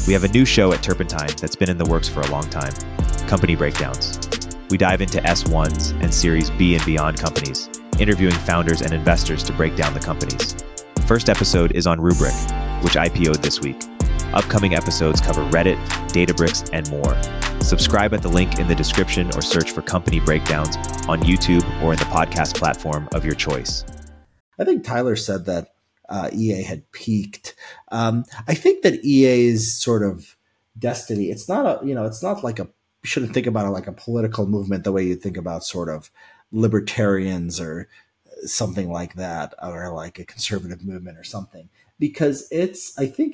We have a new show at Turpentine that's been in the works for a long time, Company Breakdowns. We dive into S1s and Series B and beyond companies, interviewing founders and investors to break down the companies. First episode is on Rubrik, which IPO'd this week. Upcoming episodes cover Reddit, Databricks, and more. Subscribe at the link in the description or search for Company Breakdowns on YouTube or in the podcast platform of your choice. I think Tyler said that EA had peaked. I think that EA's sort of destiny, it's not like you shouldn't think about it like a political movement the way you think about sort of libertarians or something like that, or like a conservative movement or something. Because I think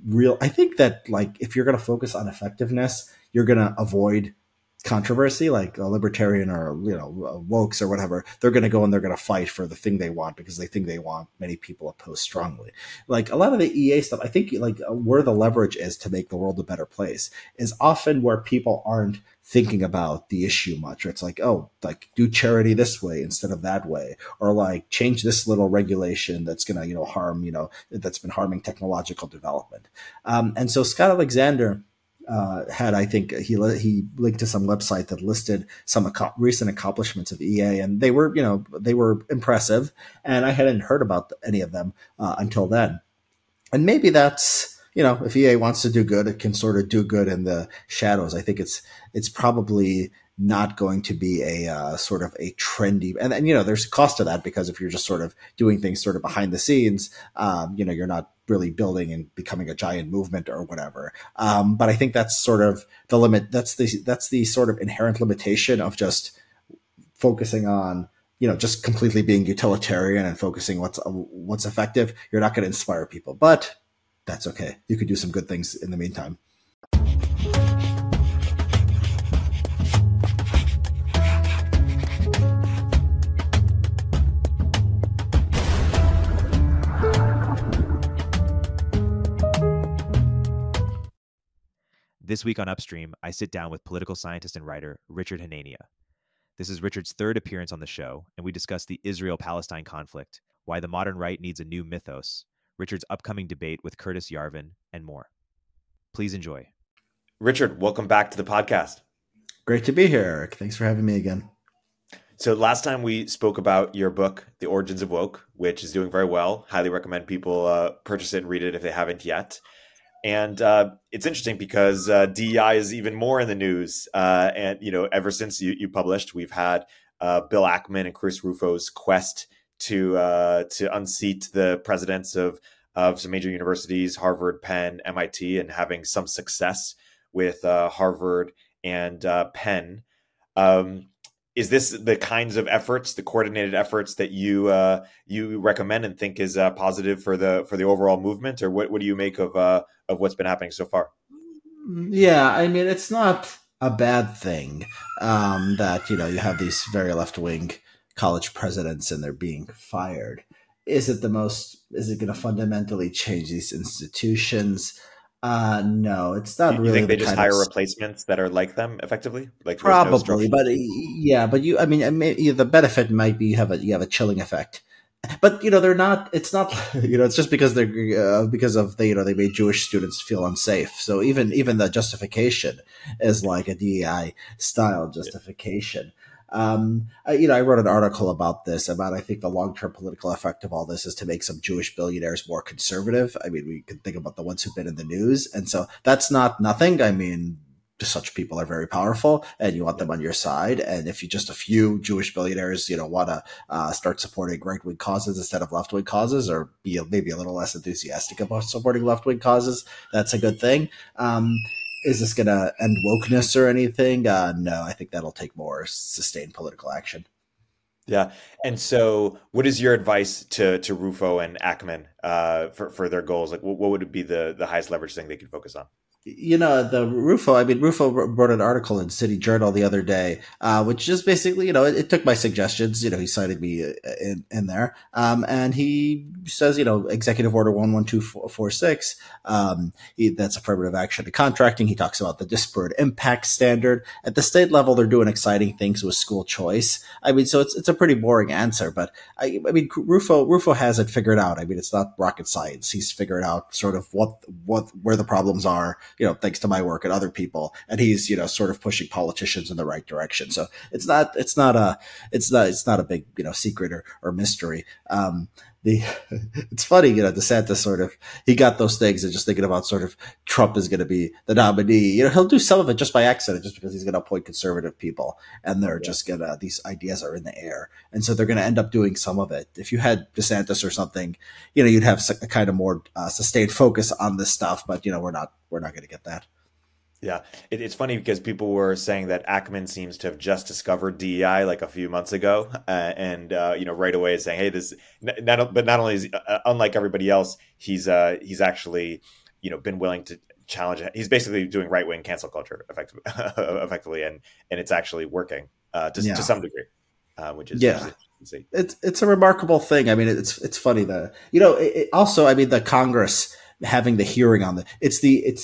that like if you're going to focus on effectiveness, you're going to avoid controversy. Like a libertarian or wokes or whatever, they're going to go and they're going to fight for the thing they want because they think they want many people opposed strongly. Like a lot of the EA stuff, I think like where the leverage is to make the world a better place is often where people aren't thinking about the issue much. Or it's like, oh, like do charity this way instead of that way, or like change this little regulation that's going to harm that's been harming technological development. And so Scott Alexander I think he linked to some website that listed some recent accomplishments of EA, and they were impressive, and I hadn't heard about any of them until then. And maybe that's if EA wants to do good, it can sort of do good in the shadows. I think it's probably not going to be a sort of a trendy, and there's a cost to that, because if you're just sort of doing things sort of behind the scenes, you're not really building and becoming a giant movement or whatever. But I think that's sort of the limit. That's the sort of inherent limitation of just focusing on, just completely being utilitarian and focusing what's effective. You're not going to inspire people, but that's okay. You could do some good things in the meantime. This week on Upstream, I sit down with political scientist and writer Richard Hanania. This is Richard's third appearance on the show, and we discuss the Israel-Palestine conflict, why the modern right needs a new mythos, Richard's upcoming debate with Curtis Yarvin, and more. Please enjoy. Richard, welcome back to the podcast. Great to be here, Eric. Thanks for having me again. So last time we spoke about your book, The Origins of Woke, which is doing very well. Highly recommend people purchase it and read it if they haven't yet. And it's interesting because DEI is even more in the news. And, ever since you published, we've had Bill Ackman and Chris Rufo's quest to unseat the presidents of some major universities, Harvard, Penn, MIT, and having some success with Harvard and Penn. Is this the kinds of efforts, the coordinated efforts that you recommend and think is positive for the overall movement, or what do you make of what's been happening so far? Yeah, I mean, it's not a bad thing that you have these very left-wing college presidents and they're being fired. Is it going to fundamentally change these institutions? No, it's not really. You think they just hire replacements that are like them effectively? Like probably, but the benefit might be you have a chilling effect. But they're not. It's not. It's just because they're they made Jewish students feel unsafe. So even the justification is like a DEI style justification. I wrote an article about this, I think the long-term political effect of all this is to make some Jewish billionaires more conservative. I mean, we can think about the ones who've been in the news. And so that's not nothing. I mean, such people are very powerful and you want them on your side. And if you just a few Jewish billionaires, want to start supporting right-wing causes instead of left-wing causes, or be maybe a little less enthusiastic about supporting left-wing causes, that's a good thing. Is this going to end wokeness or anything? No, I think that'll take more sustained political action. Yeah. And so what is your advice to Rufo and Ackman for their goals? Like what would be the highest leverage thing they could focus on? Rufo wrote an article in City Journal the other day, which just basically, it took my suggestions, he cited me in there. And he says, Executive Order 11246, that's affirmative action to contracting. He talks about the disparate impact standard. At the state level, they're doing exciting things with school choice. So it's a pretty boring answer, but Rufo has it figured out. It's not rocket science. He's figured out sort of where the problems are, thanks to my work and other people. And he's, sort of pushing politicians in the right direction. So it's not a big, secret or mystery. It's funny, DeSantis sort of, he got those things and just thinking about sort of Trump is going to be the nominee. He'll do some of it just by accident, just because he's going to appoint conservative people, and they're just gonna, these ideas are in the air, and so they're going to end up doing some of it. If you had DeSantis or something, you'd have a kind of more sustained focus on this stuff, but we're not going to get that. Yeah, it's funny because people were saying that Ackman seems to have just discovered DEI like a few months ago, and right away saying, "Hey, this." But not only is unlike everybody else, he's actually been willing to challenge it. He's basically doing right wing cancel culture effectively, and it's actually working to some degree, which is interesting to see. It's a remarkable thing. I mean, it's funny that also, I mean, the Congress having the hearing on it's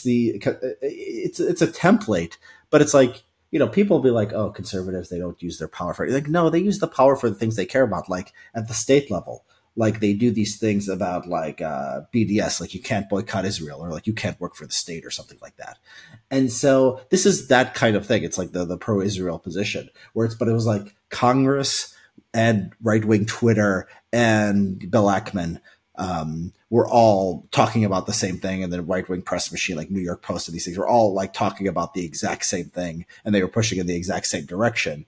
a template, but it's like, people will be like, oh, conservatives, they don't use their power for it. Like, no, they use the power for the things they care about, like at the state level. Like they do these things about like BDS, like you can't boycott Israel, or like you can't work for the state or something like that. And so this is that kind of thing. It's like the pro-Israel position but it was like Congress and right-wing Twitter and Bill Ackman we're all talking about the same thing, and the right-wing press machine like New York Post and these things were all like talking about the exact same thing, and they were pushing in the exact same direction.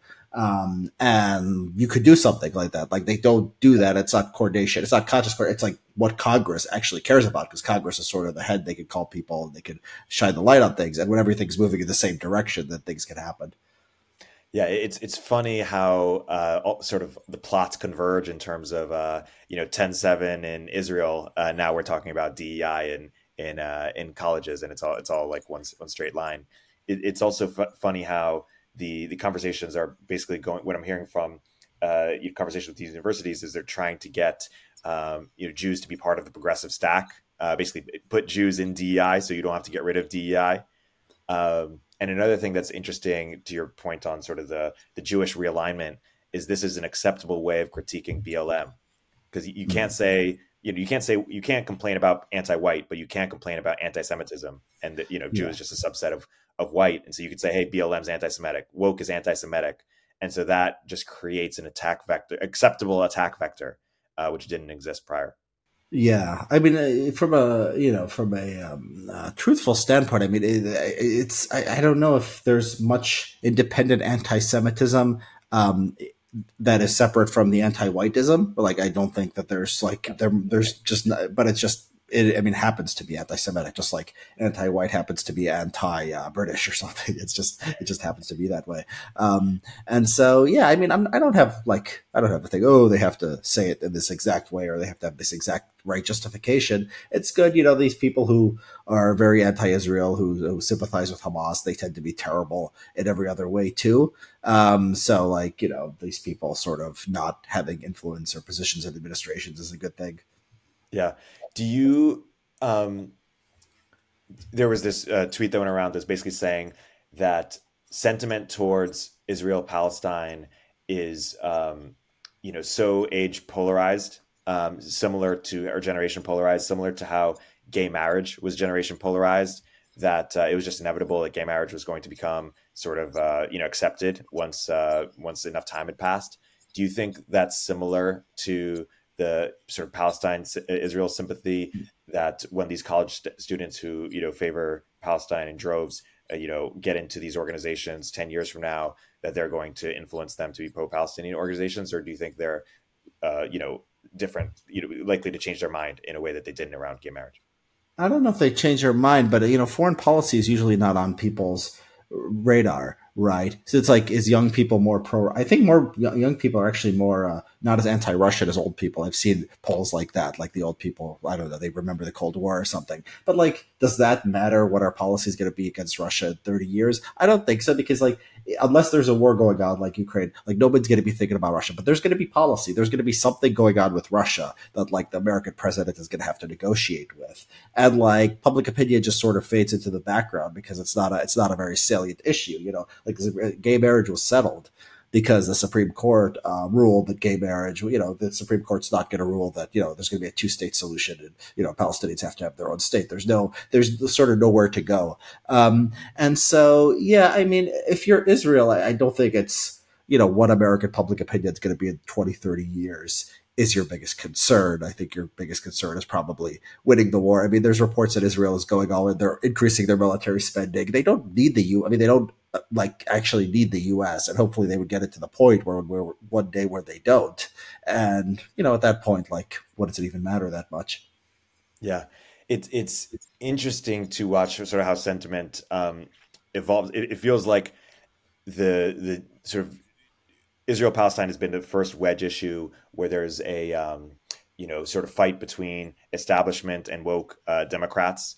And you could do something like that. Like they don't do that. It's not coordination. It's not conscious. It's like what Congress actually cares about, because Congress is sort of the head. They can call people and they can shine the light on things. And when everything's moving in the same direction, then things can happen. Yeah, it's funny how sort of the plots converge in terms of 10-7 in Israel. Now we're talking about DEI in colleges, and it's all like one straight line. It's also funny how the conversations are basically going. What I'm hearing from conversations with these universities is they're trying to get Jews to be part of the progressive stack. Basically, put Jews in DEI so you don't have to get rid of DEI. And another thing that's interesting to your point on sort of the Jewish realignment is this is an acceptable way of critiquing BLM, because you can't say, you can't complain about anti-white, but you can't complain about anti-Semitism, and that, Jew is just a subset of white. And so you could say, hey, BLM's anti-Semitic, woke is anti-Semitic. And so that just creates an acceptable attack vector, which didn't exist prior. Yeah, I mean, from a truthful standpoint, I mean, I don't know if there's much independent anti-Semitism that is separate from the anti-whiteism. Like, I don't think that there's there's just, but it's just. It happens to be anti-Semitic, just like anti-white happens to be anti-British or something. It just happens to be that way. And so, yeah, I mean, I don't have to think, oh, they have to say it in this exact way, or they have to have this exact right justification. It's good, these people who are very anti-Israel, who sympathize with Hamas, they tend to be terrible in every other way too. So these people sort of not having influence or positions in administrations is a good thing. Yeah. Do you, there was this tweet that went around that's basically saying that sentiment towards Israel-Palestine is, so age polarized, similar to our generation polarized, similar to how gay marriage was generation polarized, that it was just inevitable that gay marriage was going to become sort of, accepted once enough time had passed. Do you think that's similar to the sort of Palestine-Israel sympathy, that when these college students who, favor Palestine in droves, get into these organizations 10 years from now, that they're going to influence them to be pro-Palestinian organizations? Or do you think they're, different, likely to change their mind in a way that they didn't around gay marriage? I don't know if they change their mind, but, foreign policy is usually not on people's radar, right? So it's like, is young people more pro? I think more young people are actually more not as anti-Russian as old people. I've seen polls like that, like the old people, I don't know, they remember the Cold War or something. But does that matter what our policy is going to be against Russia in 30 years? I don't think so, because unless there's a war going on like Ukraine, nobody's going to be thinking about Russia, but there's going to be policy. There's going to be something going on with Russia that the American president is going to have to negotiate with. And public opinion just sort of fades into the background because it's not a very salient issue, gay marriage was settled. because the Supreme Court ruled that gay marriage, the Supreme Court's not going to rule that, there's going to be a two-state solution and, Palestinians have to have their own state. There's sort of nowhere to go. And so, yeah, I mean, if you're Israel, I don't think it's, what American public opinion is going to be in 20, 30 years is your biggest concern. I think your biggest concern is probably winning the war. I mean, there's reports that Israel is going all in. They're increasing their military spending. They don't need they don't actually need the U.S. And hopefully they would get it to the point where one day where they don't. And, at that point, what does it even matter that much? Yeah. It's interesting to watch sort of how sentiment evolves. It feels like the sort of Israel-Palestine has been the first wedge issue where there's a sort of fight between establishment and woke Democrats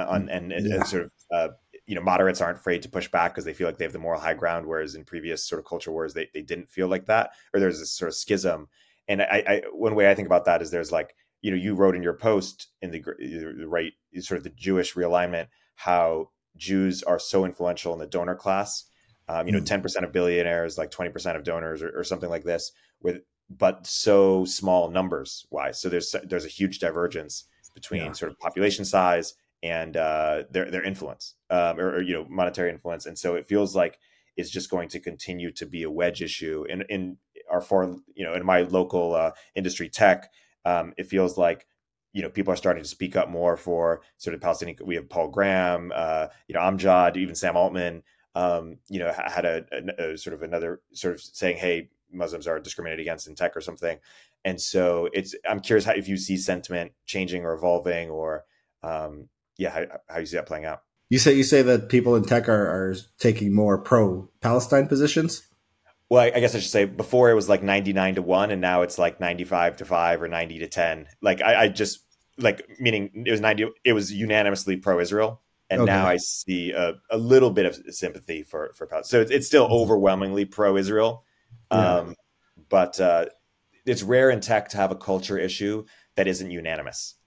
and sort of moderates aren't afraid to push back because they feel like they have the moral high ground, whereas in previous sort of culture wars they didn't feel like that, or there's this sort of schism. And I one way I think about that is there's you wrote in your post in the right sort of the Jewish realignment how Jews are so influential in the donor class. 10% of billionaires, like 20% of donors or something like this, but so small numbers wise. So there's a huge divergence between sort of population size and their influence or monetary influence. And so it feels like it's just going to continue to be a wedge issue in my local industry tech. It feels like people are starting to speak up more for sort of Palestinian. We have Paul Graham, Amjad, even Sam Altman. Had a sort of another sort of saying, hey, Muslims are discriminated against in tech or something. And so I'm curious if you see sentiment changing or evolving or, how you see that playing out. You say that people in tech are taking more pro-Palestine positions? Well, I guess I should say before it was like 99-1 and now it's like 95-5 or 90-10. Meaning it was unanimously pro-Israel. And now I see a little bit of sympathy for Palestine. So it's still overwhelmingly pro-Israel. But it's rare in tech to have a culture issue that isn't unanimous.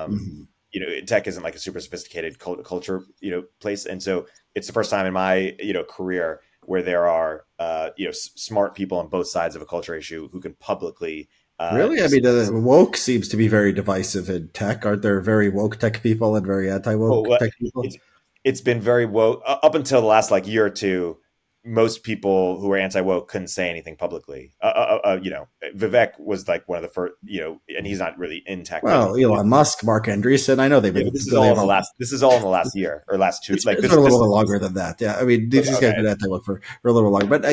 Tech isn't like a super sophisticated culture, place. And so it's the first time in my, career where there are, smart people on both sides of a culture issue who can publicly really? I mean, woke seems to be very divisive in tech. Aren't there very woke tech people and very anti-woke tech people? It's been very woke up until the last year or two. Most people who are anti-woke couldn't say anything publicly. Vivek was like one of the first, and he's not really in tech. Well, Elon Musk, Mark Andreessen, I know they've been. This is all in the last year or last two. It's a little bit longer than that. Yeah, I mean, these guys have been anti-woke for a little longer, but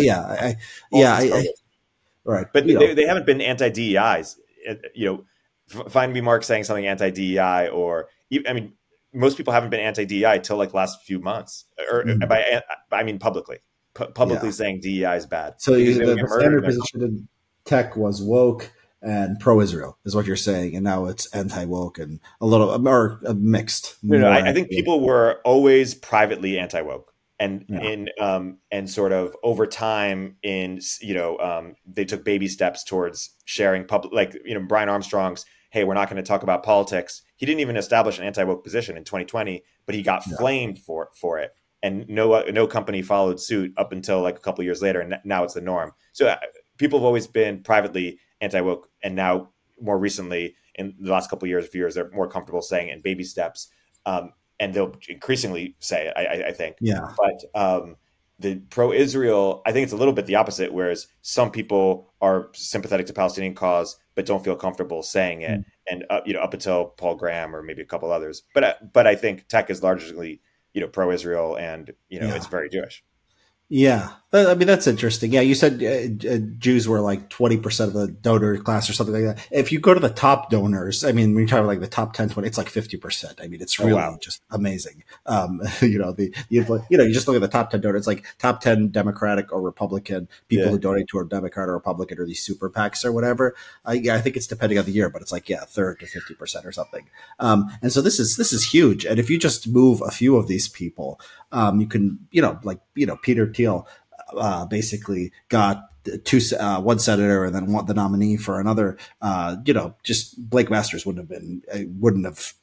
right. But they haven't been anti-DEIs. Find me Mark saying something anti-DEI, or most people haven't been anti-DEI till last few months, or I mean publicly saying DEI is bad. So the standard position in tech was woke and pro-Israel is what you're saying, and now it's anti-woke and a little more mixed. No, I think people were always privately anti-woke. And sort of over time they took baby steps towards sharing public, Brian Armstrong's, hey, we're not going to talk about politics. He didn't even establish an anti-woke position in 2020, but he got flamed for it. And no company followed suit up until a couple of years later. And now it's the norm. So people have always been privately anti-woke. And now more recently in the last couple of years, they're more comfortable saying it in baby steps. And they'll increasingly say it, I think. Yeah. But the pro-Israel, I think it's a little bit the opposite, whereas some people are sympathetic to Palestinian cause, but don't feel comfortable saying it. And, up until Paul Graham or maybe a couple others. But I think tech is largely, pro-Israel and, it's very Jewish. Yeah. I mean, that's interesting. Yeah. You said Jews were 20% of the donor class or something like that. If you go to the top donors, I mean, when you talk about the top 10, 20, it's 50%. I mean, it's really just amazing. You just look at the top 10 donors, top 10 Democratic or Republican people who donate to a Democrat or Republican or these super PACs or whatever. I think it's depending on the year, but it's a third to 50% or something. And so this is huge. And if you just move a few of these people, you can, Peter Thiel basically got one senator and then the nominee for another. Just Blake Masters wouldn't have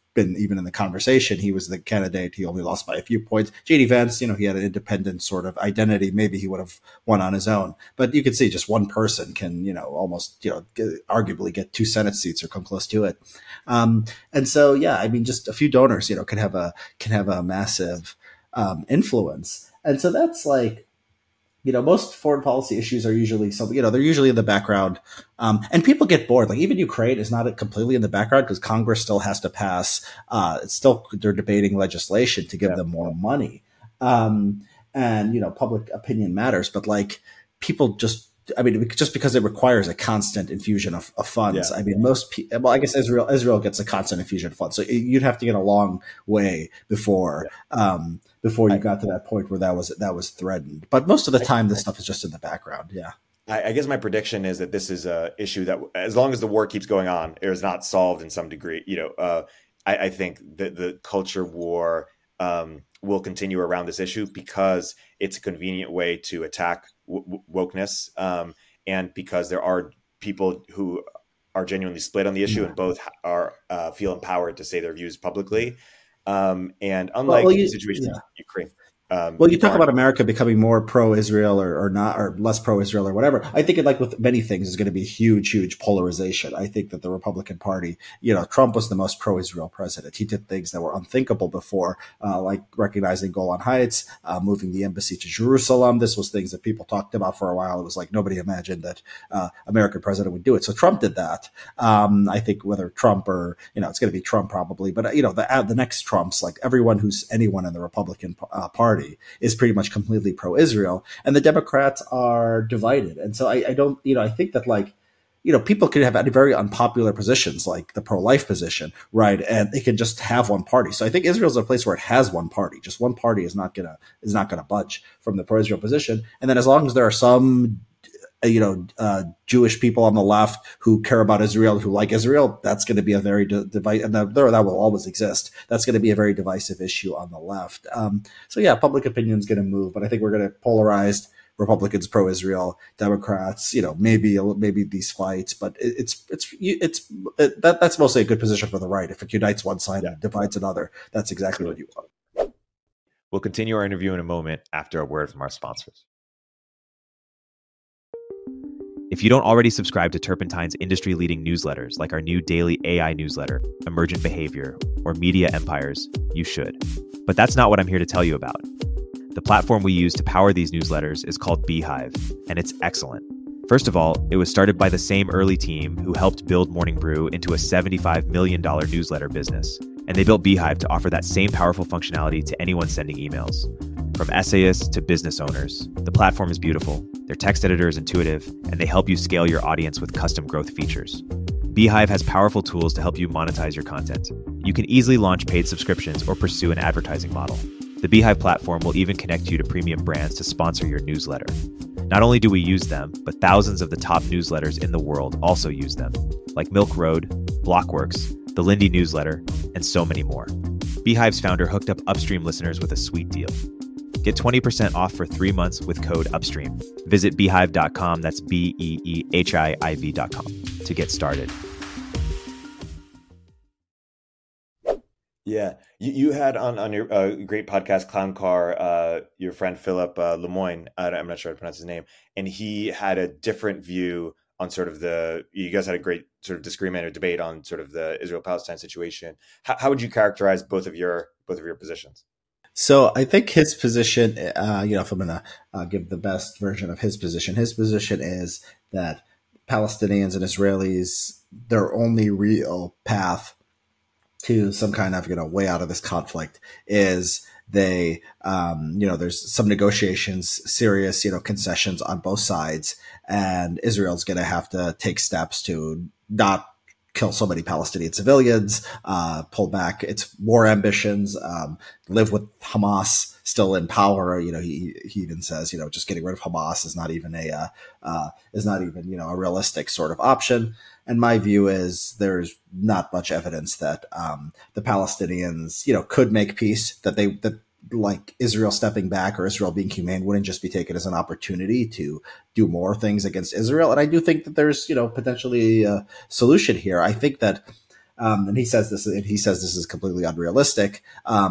been even in the conversation. He was the candidate. He only lost by a few points. JD Vance, he had an independent sort of identity. Maybe he would have won on his own. But you can see just one person can, almost, arguably get 2 Senate seats or come close to it. And so, yeah, I mean, just a few donors, can have a massive influence. And so that's like, most foreign policy issues are usually something, they're usually in the background. And people get bored. Like even Ukraine is not completely in the background because Congress still has to pass. They're debating legislation to give them more money. And, public opinion matters. But like people just because it requires a constant infusion of funds. Yeah. I mean, I guess Israel gets a constant infusion of funds. So you'd have to get a long way before you got to that point where that was threatened. But most of the time, this stuff is just in the background. Yeah. I guess my prediction is that this is an issue that, as long as the war keeps going on, it is not solved in some degree. I think that the culture war will continue around this issue because it's a convenient way to attack wokeness, and because there are people who are genuinely split on the issue and both are feel empowered to say their views publicly. And unlike the situation in Ukraine. You talk about America becoming more pro-Israel or not, or less pro-Israel or whatever. I think like with many things, is going to be huge polarization. I think that the Republican Party, Trump was the most pro-Israel president. He did things that were unthinkable before, like recognizing Golan Heights, moving the embassy to Jerusalem. This was things that people talked about for a while. It was like nobody imagined that American president would do it. So Trump did that. I think whether Trump or, it's going to be Trump probably, but the next Trumps, like anyone in the Republican Party is pretty much completely pro-Israel, and the Democrats are divided. And so I don't, I think that like, people could have very unpopular positions like the pro-life position, right? And they can just have one party. So I think Israel's a place where it has one party. Just one party is not gonna budge from the pro-Israel position. And then as long as there are some Jewish people on the left who care about Israel, who like Israel, that's going to be a very divisive, and that will always exist. That's going to be a very divisive issue on the left. So yeah, public opinion is going to move, but I think we're going to polarize Republicans pro-Israel, Democrats, maybe these fights, but that's mostly a good position for the right. If it unites one side and divides another, that's exactly what you want. We'll continue our interview in a moment after a word from our sponsors. If you don't already subscribe to Turpentine's industry-leading newsletters, like our new daily AI newsletter, Emergent Behavior, or Media Empires, you should. But that's not what I'm here to tell you about. The platform we use to power these newsletters is called Beehive, and it's excellent. First of all, it was started by the same early team who helped build Morning Brew into a $75 million newsletter business, and they built Beehive to offer that same powerful functionality to anyone sending emails. From essayists to business owners, the platform is beautiful, their text editor is intuitive, and they help you scale your audience with custom growth features. Beehive has powerful tools to help you monetize your content. You can easily launch paid subscriptions or pursue an advertising model. The Beehive platform will even connect you to premium brands to sponsor your newsletter. Not only do we use them, but thousands of the top newsletters in the world also use them, like Milk Road, Blockworks, the Lindy newsletter, and so many more. Beehive's founder hooked up Upstream listeners with a sweet deal. Get 20% off for 3 months with code UPSTREAM. Visit beehive.com, that's BEEHIIV.com, to get started. Yeah, you had on your great podcast, Clown Car, your friend Philip Lemoyne, I'm not sure how to pronounce his name, and he had a different view on sort of you guys had a great sort of disagreement or debate on sort of the Israel-Palestine situation. How would you characterize both of your positions? So I think his position, if I'm going to give the best version of his position is that Palestinians and Israelis, their only real path to some kind of, way out of this conflict is they, there's some negotiations, serious, concessions on both sides, and Israel's going to have to take steps to not kill so many Palestinian civilians, pull back its war ambitions, live with Hamas still in power. He even says, just getting rid of Hamas is not even a realistic sort of option. And my view is there's not much evidence that the Palestinians, could make peace, that like Israel stepping back or Israel being humane wouldn't just be taken as an opportunity to do more things against Israel. And I do think that there's, potentially a solution here. I think that And he says this is completely unrealistic.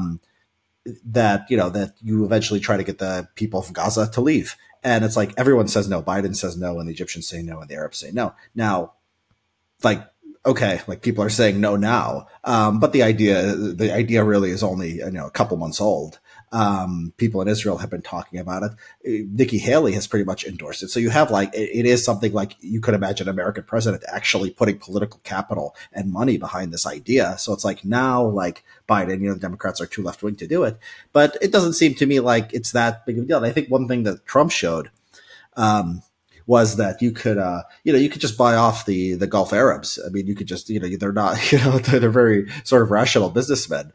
That that you eventually try to get the people of Gaza to leave, and it's like everyone says no. Biden says no, and the Egyptians say no, and the Arabs say no. Now, like, okay, like people are saying no now, but the idea really is only a couple months old. People in Israel have been talking about it. Nikki Haley has pretty much endorsed it. So you have it is something like you could imagine an American president actually putting political capital and money behind this idea. So it's like now, like Biden, the Democrats are too left wing to do it, but it doesn't seem to me like it's that big of a deal. And I think one thing that Trump showed, was that you could, you could just buy off the Gulf Arabs. I mean, you could just, they're not, they're very sort of rational businessmen.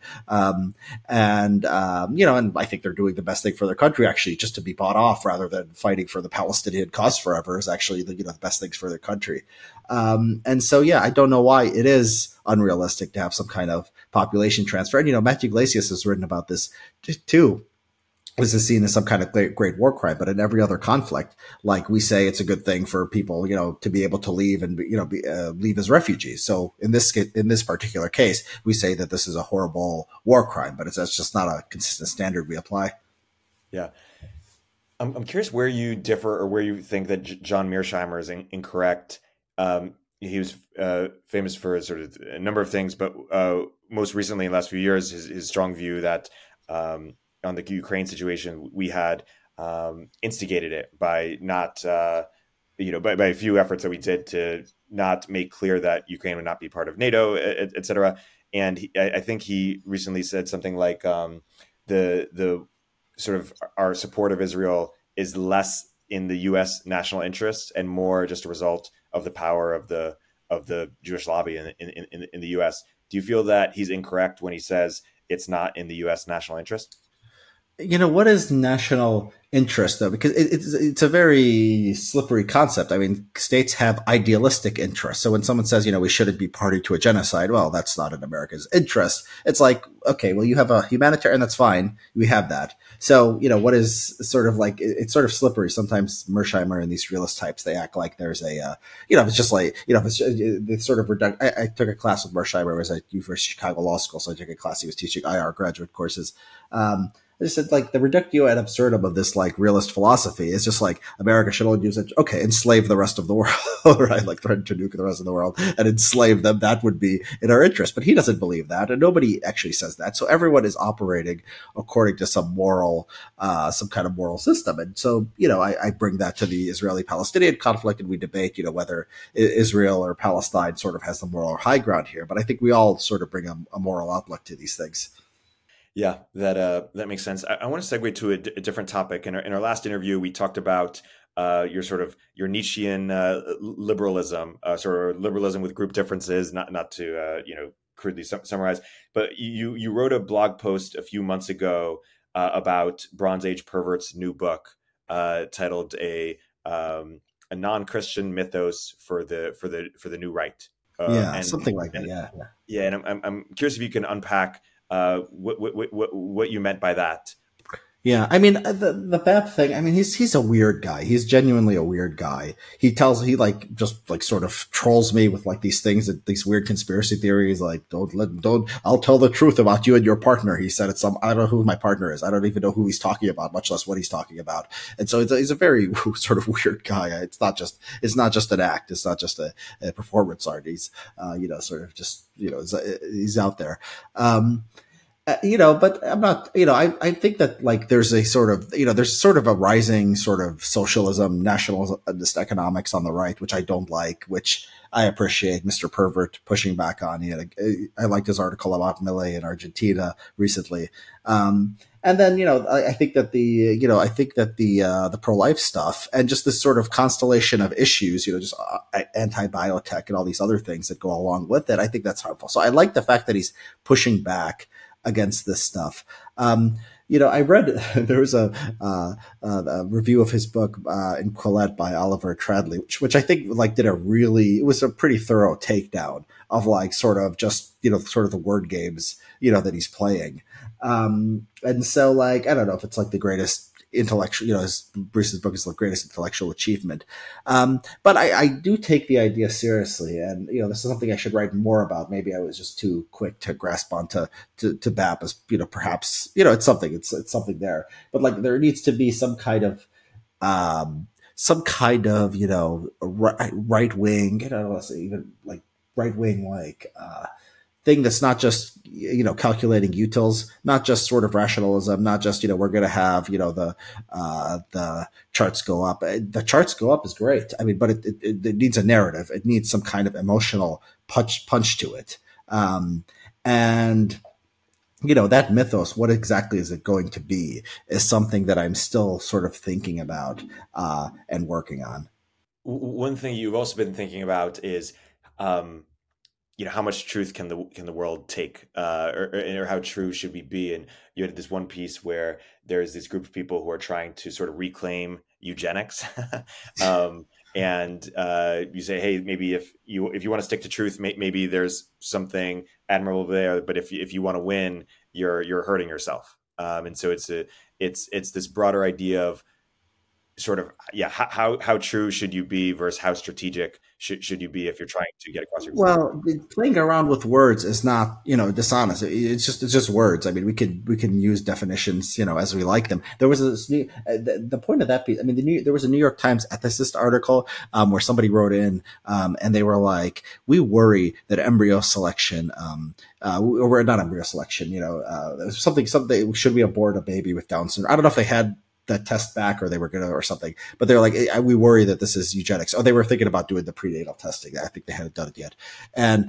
And I think they're doing the best thing for their country, actually, just to be bought off rather than fighting for the Palestinian cause forever is actually the best things for their country. And so, yeah, I don't know why it is unrealistic to have some kind of population transfer. And, Matthew Iglesias has written about this too. This is seen as some kind of great war crime, but in every other conflict, like we say, it's a good thing for people, to be able to leave and leave as refugees. So in this particular case, we say that this is a horrible war crime, but that's just not a consistent standard we apply. Yeah, I'm curious where you differ or where you think that John Mearsheimer is incorrect. He was famous for sort of a number of things, but most recently in the last few years, his strong view that on the Ukraine situation, we had instigated it by not, by a few efforts that we did to not make clear that Ukraine would not be part of NATO, et cetera. And I think he recently said something like the sort of our support of Israel is less in the U.S. national interest and more just a result of the power of the Jewish lobby in the U.S. Do you feel that he's incorrect when he says it's not in the U.S. national interest? What is national interest, though? Because it's a very slippery concept. I mean, states have idealistic interests. So when someone says, we shouldn't be party to a genocide, well, that's not in America's interest. It's like, okay, well, you have a humanitarian, that's fine. We have that. So, what is sort of like, it's sort of slippery. Sometimes Mearsheimer and these realist types, they act like there's a, it's just like, it's sort of I took a class with Mearsheimer. I was at University of Chicago Law School. So I took a class. He was teaching IR graduate courses. I just said, like, the reductio ad absurdum of this, like, realist philosophy is just like America should only use it. Okay, enslave the rest of the world, right? Like, threaten to nuke the rest of the world and enslave them. That would be in our interest. But he doesn't believe that, and nobody actually says that. So everyone is operating according to some kind of moral system. And so, I bring that to the Israeli-Palestinian conflict, and we debate, whether Israel or Palestine sort of has the moral high ground here. But I think we all sort of bring a moral outlook to these things. Yeah, that makes sense. I want to segue to a different topic. In our last interview, we talked about your Nietzschean liberalism, sort of liberalism with group differences. Not to crudely summarize, but you wrote a blog post a few months ago about Bronze Age Pervert's new book titled a non-Christian mythos for the new right. Something like that. Yeah, yeah. And I'm curious if you can unpack what you meant by that. Yeah, I mean the Bab thing. I mean he's a weird guy. He's genuinely a weird guy. He just sort of trolls me with like these things, these weird conspiracy theories. Like don't. I'll tell the truth about you and your partner. He said I don't know who my partner is. I don't even know who he's talking about, much less what he's talking about. And so he's a very sort of weird guy. It's not just an act. It's not just a performance art. He's he's out there. But I'm not, I think that like there's a sort of, there's sort of a rising sort of socialism, nationalist economics on the right, which I don't like, which I appreciate Mr. Pervert pushing back on. I liked his article about Milei in Argentina recently. And then, I think that the pro-life stuff and just this sort of constellation of issues, just anti-biotech and all these other things that go along with it, I think that's harmful. So I like the fact that he's pushing back against this stuff. I read there was a review of his book in Quillette by Oliver Tradley, which I think it was a pretty thorough takedown of like sort of the word games that he's playing. And so like I don't know if it's like the greatest intellectual, Bruce's book is the greatest intellectual achievement. But I do take the idea seriously, and this is something I should write more about. Maybe I was just too quick to grasp onto to BAP as perhaps it's something there, but like there needs to be some kind of right wing, let's say even like right wing thing that's not just calculating utils, not just sort of rationalism, not just we're going to have the charts go up. The charts go up is great. I mean, but it needs a narrative. It needs some kind of emotional punch to it, and that mythos. What exactly is it going to be? Is something that I'm still sort of thinking about and working on. One thing you've also been thinking about is how much truth can the world take, or how true should we be? And you had this one piece where there's this group of people who are trying to sort of reclaim eugenics, and you say, hey, maybe if you want to stick to truth, maybe there's something admirable there, but if you want to win, you're hurting yourself. And so it's this broader idea of sort of how true should you be versus how strategic should you be if you're trying to get across your point. Well, playing around with words is not dishonest. It's just words. I mean, we can use definitions as we like them. There was the point of that piece. I mean, there was a New York Times ethicist article where somebody wrote in and they were like, we worry that embryo selection or not embryo selection, something should we abort a baby with Down syndrome? I don't know if they had that test back or they were gonna or something, but they're like, we worry that this is eugenics. Oh, they were thinking about doing the prenatal testing. I think they hadn't done it yet. And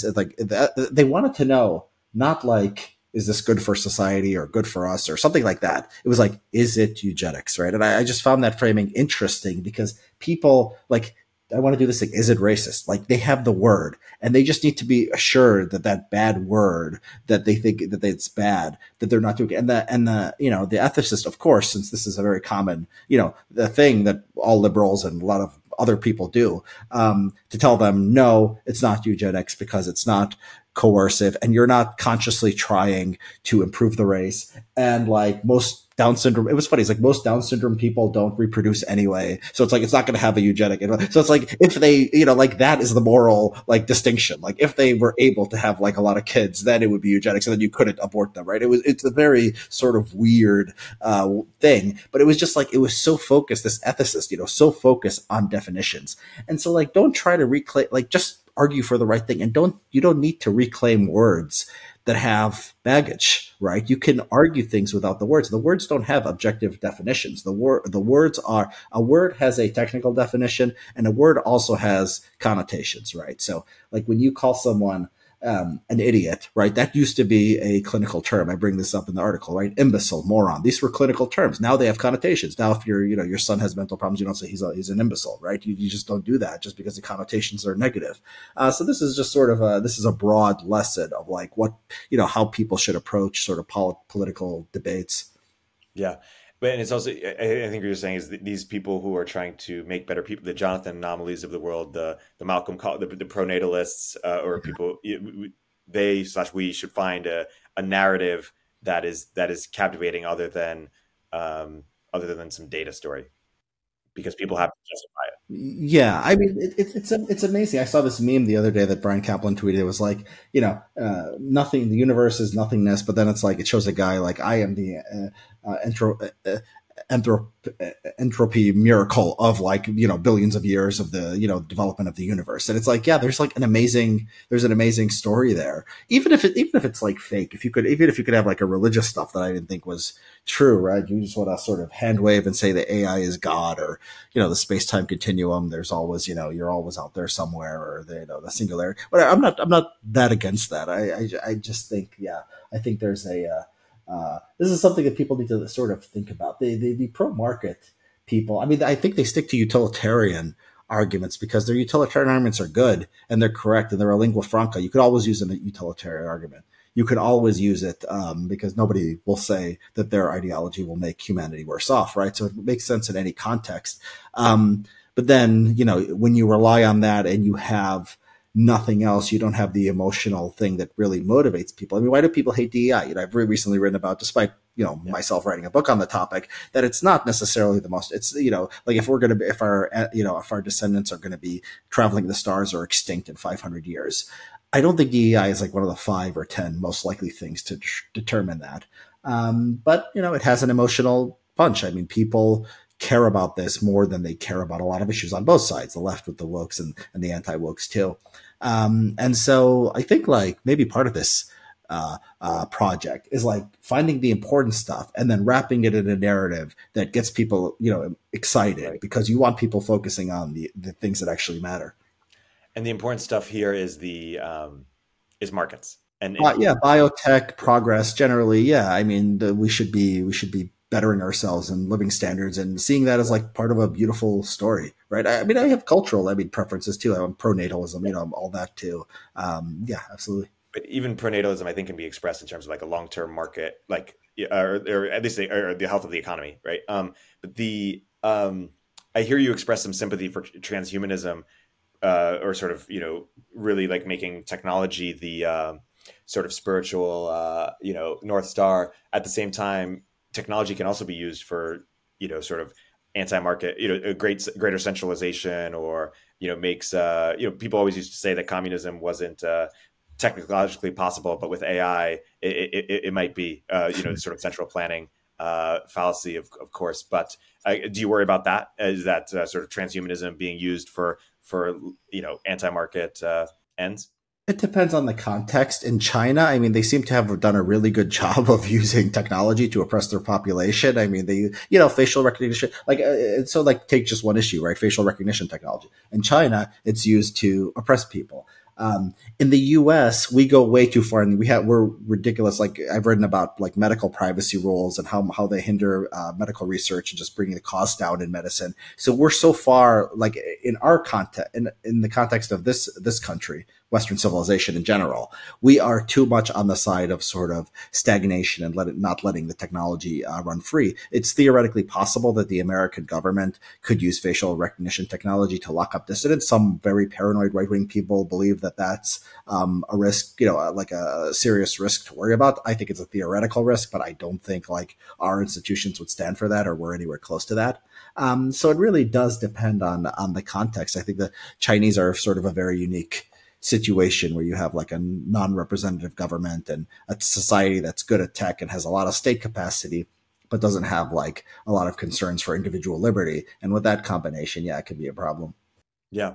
they wanted to know, not like, is this good for society or good for us or something like that? It was like, is it eugenics, right? And I just found that framing interesting because people like, I want to do this thing. Is it racist? Like they have the word and they just need to be assured that bad word that they think that it's bad, that they're not doing it. And the ethicist, of course, since this is a very common, the thing that all liberals and a lot of other people do, to tell them, no, it's not eugenics because it's not coercive and you're not consciously trying to improve the race. And like most Down syndrome, it was funny. It's like most Down syndrome people don't reproduce anyway. So it's like, it's not going to have a eugenic. So it's like, if they, like that is the moral like distinction. Like if they were able to have like a lot of kids, then it would be eugenics and then you couldn't abort them. Right. It's a very sort of weird, thing, but it was just like, it was so focused, this ethicist, so focused on definitions. And so like, don't try to reclaim, like just argue for the right thing. And you don't need to reclaim words that have baggage, right? You can argue things without the words. The words don't have objective definitions. The words are, a word has a technical definition and a word also has connotations, right? So like when you call someone an idiot, right? That used to be a clinical term. I bring this up in the article, right? Imbecile, moron. These were clinical terms. Now they have connotations. Now, if your son has mental problems, you don't say he's an imbecile, right? You just don't do that just because the connotations are negative. So this is just sort of this is a broad lesson of like what, how people should approach sort of political debates. Yeah. But and it's also, I think what you're saying is that these people who are trying to make better people, the Jonathan Anomalies of the world, the Malcolm, the pronatalists, or people, we should find a narrative that is captivating other than some data story, because people have to justify it. Yeah, I mean, it's amazing. I saw this meme the other day that Brian Kaplan tweeted. It was like, nothing. The universe is nothingness, but then it's like it shows a guy like I am the entropy miracle of like billions of years of the development of the universe. And it's like, yeah, there's an amazing story there, even if it's like fake. Even if you could have like a religious stuff that I didn't think was true, right? You just want to sort of hand wave and say the AI is God, or the space-time continuum, there's always you're always out there somewhere, or the singularity. But I'm not that against that. I just think, yeah, I think there's this is something that people need to sort of think about. The pro-market people, I mean, I think they stick to utilitarian arguments because their utilitarian arguments are good and they're correct and they're a lingua franca. You could always use a utilitarian argument. You can always use it because nobody will say that their ideology will make humanity worse off, right? So it makes sense in any context. But then, when you rely on that and you have nothing else, you don't have the emotional thing that really motivates people. I mean, why do people hate DEI? I've recently written about, despite myself writing a book on the topic, that it's not necessarily the most, it's, like if our descendants are going to be traveling the stars or extinct in 500 years, I don't think DEI is like one of the 5 or 10 most likely things to determine that. But it has an emotional punch. I mean, people care about this more than they care about a lot of issues on both sides, the left with the wokes and the anti-wokes too. And so I think like maybe part of this project is like finding the important stuff and then wrapping it in a narrative that gets people, excited, right? Because you want people focusing on the things that actually matter. And the important stuff here is is markets and biotech progress generally. Yeah, I mean, we should be bettering ourselves and living standards and seeing that as like part of a beautiful story, right? I mean, I have cultural, preferences too. I'm pronatalism, all that too. Yeah, absolutely. But even pronatalism, I think, can be expressed in terms of like a long-term market, like or at least the health of the economy, right? But I hear you express some sympathy for transhumanism. Or sort of, really like making technology the sort of spiritual, North Star. At the same time, technology can also be used for, sort of anti-market, greater centralization, or, makes, people always used to say that communism wasn't technologically possible, but with AI, it might be, sort of central planning fallacy, of course. But do you worry about that? Is that sort of transhumanism being used for anti-market ends? It depends on the context. In China, I mean, they seem to have done a really good job of using technology to oppress their population. I mean, they, facial recognition, take just one issue, right? Facial recognition technology. In China, it's used to oppress people. In the U.S., we go way too far, and we're ridiculous. Like I've written about like medical privacy rules and how they hinder medical research and just bringing the cost down in medicine. So we're so far, like in our context, in the context of this country, Western civilization in general, we are too much on the side of sort of stagnation and not letting the technology run free. It's theoretically possible that the American government could use facial recognition technology to lock up dissidents. Some very paranoid right-wing people believe that that's a risk, like a serious risk to worry about. I think it's a theoretical risk, but I don't think like our institutions would stand for that or we're anywhere close to that. So it really does depend on the context. I think the Chinese are sort of a very unique situation where you have like a non-representative government and a society that's good at tech and has a lot of state capacity, but doesn't have like a lot of concerns for individual liberty. And with that combination, it can be a problem. Yeah.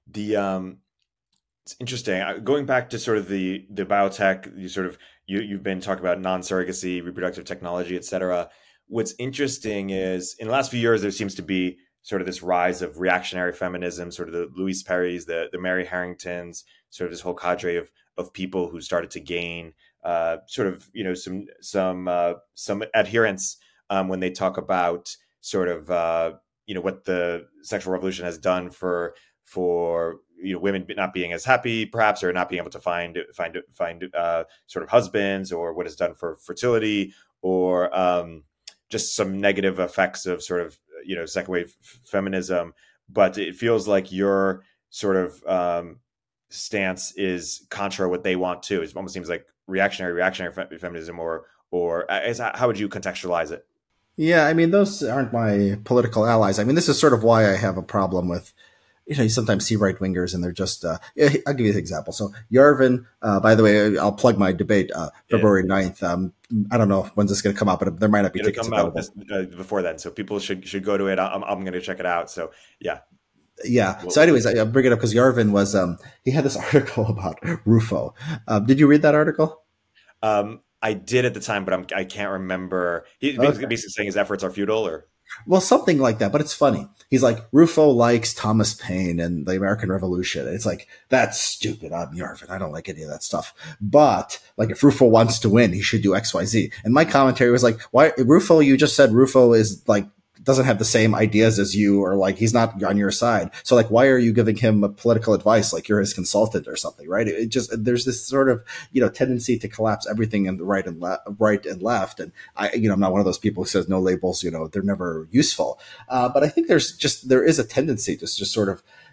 It's interesting. Going back to sort of the biotech, you've been talking about non-surrogacy, reproductive technology, et cetera. What's interesting is in the last few years, there seems to be sort of this rise of reactionary feminism, sort of the Louise Perrys, the Mary Harringtons, sort of this whole cadre of people who started to gain sort of some adherence when they talk about sort of what the sexual revolution has done for women not being as happy, perhaps, or not being able to find sort of husbands, or what it's done for fertility, or just some negative effects of sort of second wave feminism. But it feels like your sort of stance is contra what they want too. It almost seems like reactionary feminism, or how would you contextualize it? Yeah, I mean, those aren't my political allies. I mean, this is sort of why I have a problem with, you sometimes see right wingers and they're just, I'll give you an example. So Yarvin, by the way, I'll plug my debate, February 9th. I don't know when's this going to come out, but there might not be tickets available. Before then. So people should go to it. I'm going to check it out. So yeah. Yeah. So anyways, I bring it up because Yarvin was, he had this article about Rufo. Did you read that article? I did at the time, but I can't remember. He's basically saying his efforts are futile, or? Well, something like that, but it's funny. He's like, Rufo likes Thomas Paine and the American Revolution. And it's like, that's stupid. I'm Yarvin. I don't like any of that stuff. But like, if Rufo wants to win, he should do X, Y, Z. And my commentary was like, why Rufo? You just said Rufo is like, doesn't have the same ideas as you, or like he's not on your side. So like, why are you giving him a political advice like you're his consultant or something, right? It just, there's this sort of, tendency to collapse everything in the right and left. And I'm not one of those people who says no labels, they're never useful. But I think there is a tendency to just sort of,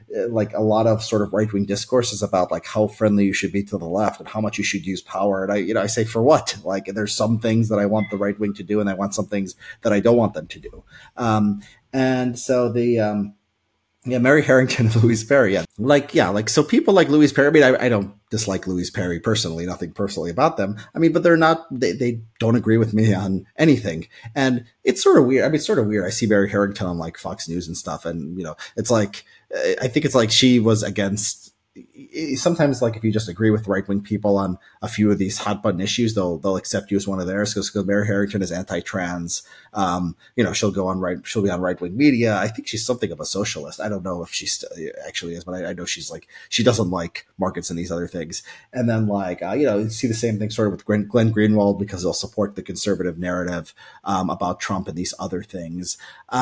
like a lot of sort of right wing discourse is about like how friendly you should be to the left and how much you should use power. And I say, for what? Like, there's some things that I want the right wing to do, and I want some things that I don't want them to do. And so Mary Harrington and Louise Perry. So people like Louise Perry. I mean, I don't dislike Louise Perry personally, nothing personally about them. I mean, but they don't agree with me on anything. And it's sort of weird. I mean, it's sort of weird. I see Mary Harrington on like Fox News and stuff. And, it's like, I think it's like she was against, sometimes like if you just agree with right wing people on a few of these hot button issues, they'll accept you as one of theirs. Because Mary Harrington is anti-trans. She'll be on right wing media. I think she's something of a socialist. I don't know if she actually is, but I know she doesn't like markets and these other things. And then you see the same thing sort of with Glenn Greenwald, because they'll support the conservative narrative about Trump and these other things.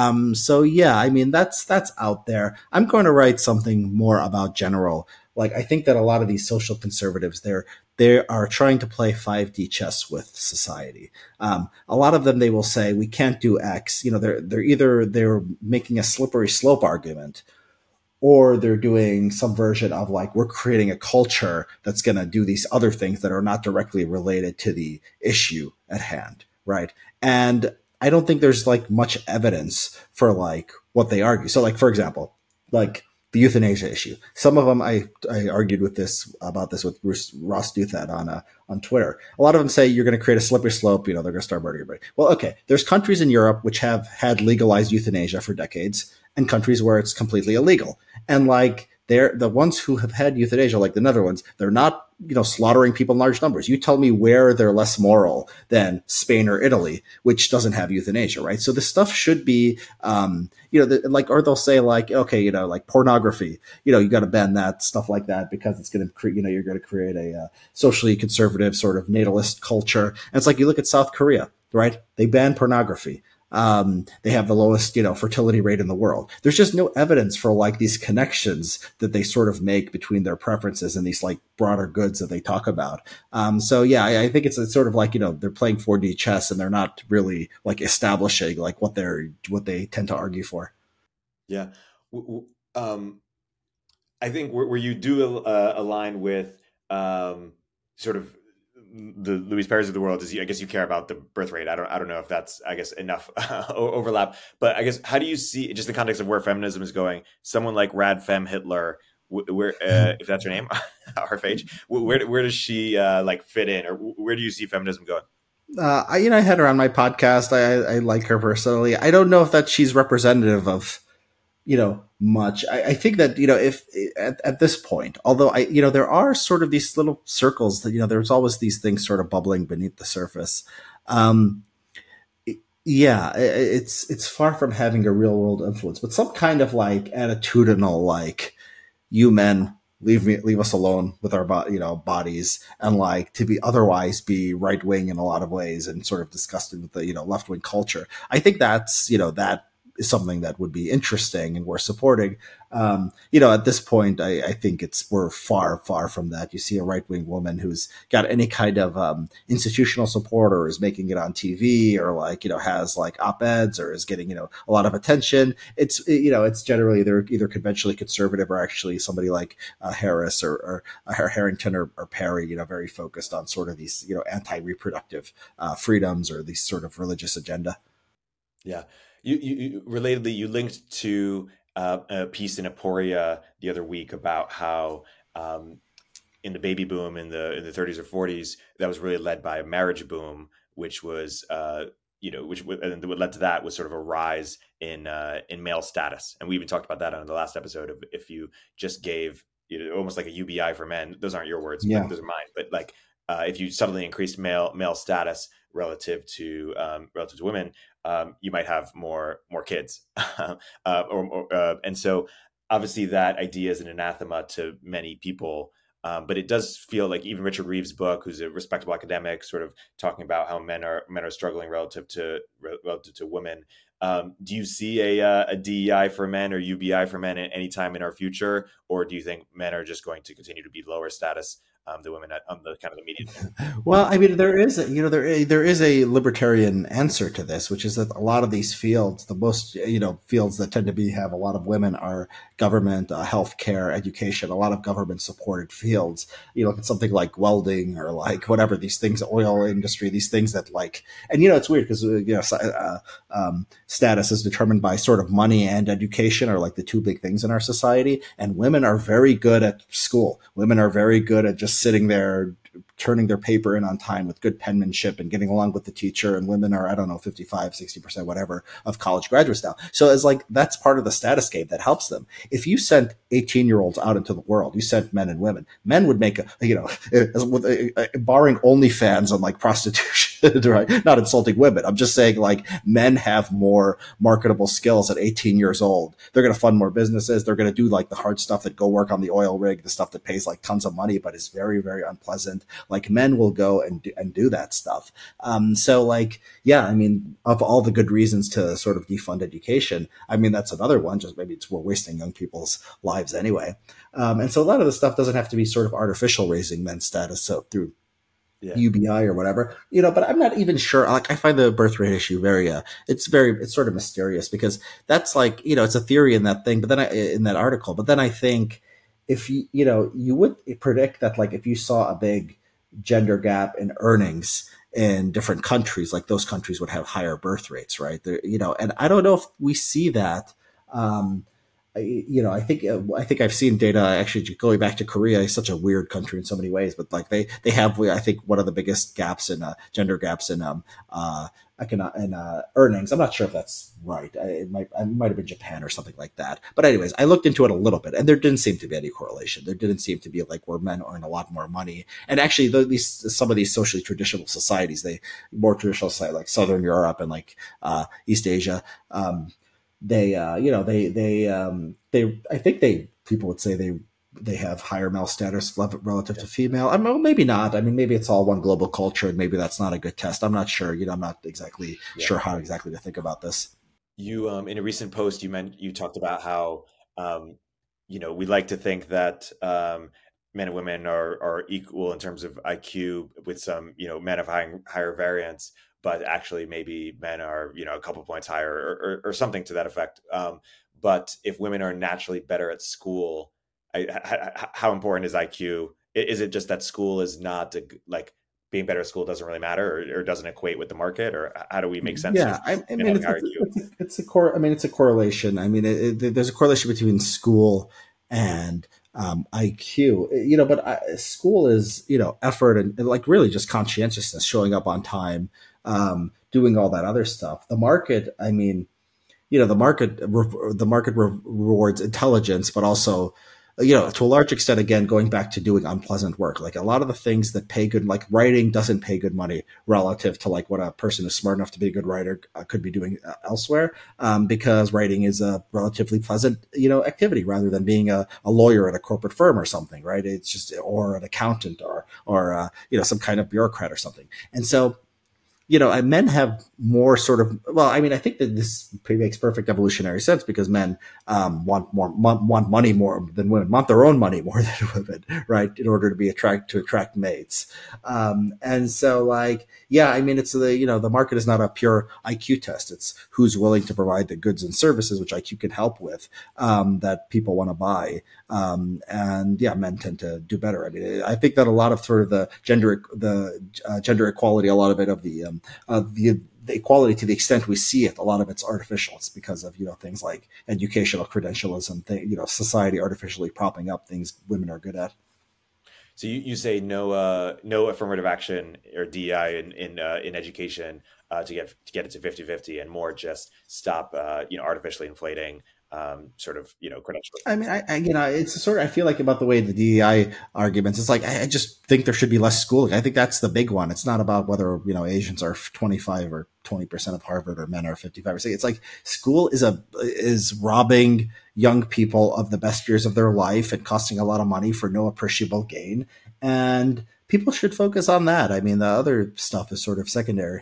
I mean, that's out there. I'm going to write something more about general. Like, I think that a lot of these social conservatives, they are trying to play 5D chess with society. A lot of them, they will say, we can't do X. They're making a slippery slope argument, or they're doing some version of like, we're creating a culture that's going to do these other things that are not directly related to the issue at hand. Right. And I don't think there's like much evidence for like what they argue. So like, for example, like the euthanasia issue. Some of them, I argued about this with Ross Douthat on Twitter. A lot of them say you're going to create a slippery slope. They're going to start murdering everybody. Well, okay. There's countries in Europe which have had legalized euthanasia for decades, and countries where it's completely illegal. And like, they're the ones who have had euthanasia, like the Netherlands, they're not, slaughtering people in large numbers. You tell me where they're less moral than Spain or Italy, which doesn't have euthanasia, right? So this stuff should be, or they'll say like, okay, like pornography, you got to ban that, stuff like that, because it's going to create, you're going to create a socially conservative sort of natalist culture. And it's like, you look at South Korea, right? They ban pornography. They have the lowest, fertility rate in the world. There's just no evidence for like these connections that they sort of make between their preferences and these like broader goods that they talk about. I think it's sort of like, they're playing 4D chess, and they're not really like establishing like what they tend to argue for. Yeah. I think where you do align with sort of the Louise Perry's of the world is, I guess, you care about the birth rate. I don't know if that's, I guess, enough overlap, but I guess, how do you see, just the context of where feminism is going, someone like Rad Femme Hitler, where if that's her name, RFH, where does she like fit in, or where do you see feminism going? I had her on my podcast. I like her personally. I don't know if that she's representative of, much. I think that, if at this point, although there are sort of these little circles that, there's always these things sort of bubbling beneath the surface. It's far from having a real world influence, but some kind of like attitudinal, like, you men leave us alone with our bodies, and like to be otherwise be right wing in a lot of ways and sort of disgusted with the, left wing culture. I think that's, that is something that would be interesting and we're supporting. At this point, I think we're far, far from that. You see a right-wing woman who's got any kind of institutional support, or is making it on TV, or like, has like op-eds, or is getting, a lot of attention. It's generally they're either conventionally conservative, or actually somebody like Harris or Harrington or Perry, very focused on sort of these, anti-reproductive freedoms, or these sort of religious agenda. Yeah. You relatedly, you linked to a piece in Aporia the other week about how in the baby boom in the 30s or 40s, that was really led by a marriage boom, which was and what led to that was sort of a rise in male status. And we even talked about that on the last episode of, if you just gave almost like a UBI for men. Those aren't your words, yeah, but those are mine. But like if you suddenly increased male status relative to women, you might have more kids, and so obviously that idea is an anathema to many people. But it does feel like even Richard Reeves' book, who's a respectable academic, sort of talking about how men are struggling relative to women. Do you see a DEI for men or UBI for men at any time in our future, or do you think men are just going to continue to be lower status the women on the kind of the median. Well, I mean, there is there is a libertarian answer to this, which is that a lot of these fields, the most fields that tend to be have a lot of women are government, healthcare, education, a lot of government supported fields. You look at something like welding or like whatever these things, oil industry, these things that like, and it's weird because status is determined by sort of money and education are like the two big things in our society, and women are very good at school. Women are very good at just sitting there turning their paper in on time with good penmanship and getting along with the teacher. And women are, I don't know, 55, 60%, whatever, of college graduates now. So it's like, that's part of the status game that helps them. If you sent 18-year-olds out into the world, you sent men and women, men would make barring OnlyFans and like prostitution, right? Not insulting women. I'm just saying like men have more marketable skills at 18 years old. They're going to fund more businesses. They're going to do like the hard stuff that go work on the oil rig, the stuff that pays like tons of money, but is very, very unpleasant. Like men will go and do that stuff. So like, yeah, I mean, of all the good reasons to sort of defund education, I mean, that's another one. Just maybe we're wasting young people's lives anyway. And so a lot of the stuff doesn't have to be sort of artificial raising men's status. So through UBI or whatever, but I'm not even sure. Like, I find the birth rate issue it's sort of mysterious because that's like, it's a theory in that thing, but then in that article, but then I think if you would predict that, like, if you saw a big gender gap in earnings in different countries, like those countries would have higher birth rates, right? And I don't know if we see that. I think I've seen data actually going back to Korea. Is such a weird country in so many ways, but like they have, I think, one of the biggest gaps in gender gaps in earnings. I'm not sure if that's right. It might have been Japan or something like that. But anyways, I looked into it a little bit, and there didn't seem to be any correlation. There didn't seem to be like where men earn a lot more money. And actually, some of these socially traditional societies, more traditional society like Southern Europe and like East Asia. I think people would say they have higher male status relative to female. I mean, maybe not. I mean, maybe it's all one global culture, and maybe that's not a good test. I'm not sure. I'm not exactly sure how exactly to think about this. You, in a recent post, you talked about how, we like to think that men and women are equal in terms of IQ, with some, men have higher variance. But actually maybe men are, a couple points higher or something to that effect. But if women are naturally better at school, how important is IQ? Is it just that school is not like being better at school doesn't really matter, or doesn't equate with the market, or how do we make sense? Yeah, I mean, it's a correlation. I mean, there's a correlation between school and IQ, but school is, effort and like really just conscientiousness, showing up on time, doing all that other stuff. The market, I mean, the market rewards intelligence, but also, to a large extent, again, going back to doing unpleasant work. Like a lot of the things that pay good, like writing doesn't pay good money relative to like what a person who's smart enough to be a good writer could be doing elsewhere, because writing is a relatively pleasant, activity rather than being a lawyer at a corporate firm or something, right? It's just, or an accountant or some kind of bureaucrat or something. And so, men have more sort of, well, I mean, I think that this makes perfect evolutionary sense because men want money more than women, want their own money more than women, right? In order to attract mates. And so like, yeah, I mean, it's the market is not a pure IQ test. It's who's willing to provide the goods and services, which IQ can help with, that people want to buy. And yeah, men tend to do better. I mean, I think that a lot of sort of the gender equality, a lot of it of the equality, to the extent we see it, a lot of it's artificial. It's because of things like educational credentialism, society artificially propping up things women are good at. So you say no affirmative action or DEI in education to get it to 50-50, and more just stop artificially inflating sort of credentials. I mean, it's sort of, I feel like about the way the DEI arguments, it's like I just think there should be less schooling. I think that's the big one. It's not about whether Asians are 25 or 20% of Harvard or men are 55 or 60. It's like school is robbing young people of the best years of their life and costing a lot of money for no appreciable gain. And people should focus on that. I mean, the other stuff is sort of secondary.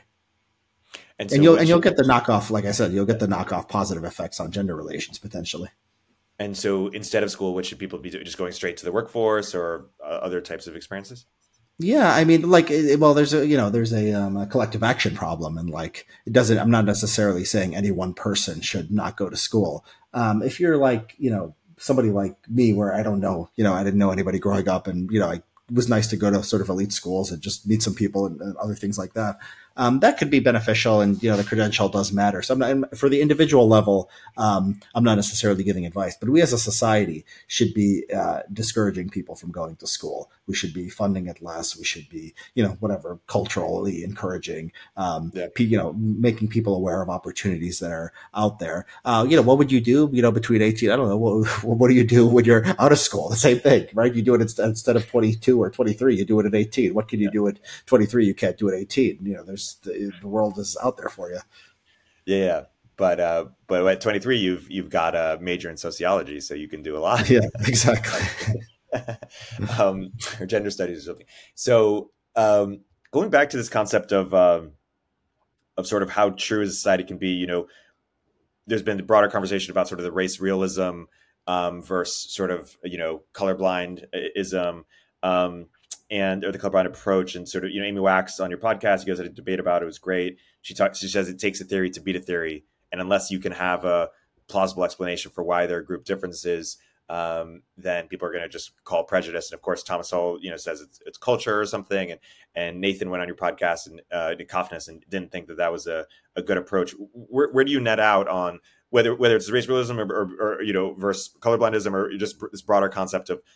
And you'll get the knockoff, like I said, you'll get the knockoff positive effects on gender relations potentially. And so instead of school, what should people be doing? Just going straight to the workforce or other types of experiences? Yeah, I mean, like, well, there's a collective action problem, and like, it doesn't. I'm not necessarily saying any one person should not go to school. If you're like, somebody like me, where I don't know, I didn't know anybody growing up, and it was nice to go to sort of elite schools and just meet some people and other things like that. That could be beneficial, and the credential does matter. So for the individual level, I'm not necessarily giving advice, but we as a society should be discouraging people from going to school. We should be funding it less. We should be, whatever, culturally encouraging, Yeah. making people aware of opportunities that are out there. What would you do, between 18? I don't know. What do you do when you're out of school? The same thing, right? You do it instead of 22 or 23, you do it at 18. What can you do at 23? You can't do at 18. The world is out there for you. Yeah. But at 23, you've got a major in sociology, so you can do a lot. Yeah, exactly. Or gender studies or something. So going back to this concept of sort of how true a society can be, there's been the broader conversation about sort of the race realism versus sort of colorblindism or the colorblind approach, and sort of Amy Wax on your podcast, you guys had a debate about it. It was great. She says it takes a theory to beat a theory, and unless you can have a plausible explanation for why there are group differences, then people are going to just call prejudice. And of course, Thomas Sowell, says it's culture or something. And Nathan went on your podcast and Dikopoulos and didn't think that was a good approach. Where do you net out on whether it's race realism or versus colorblindism, or just this broader concept of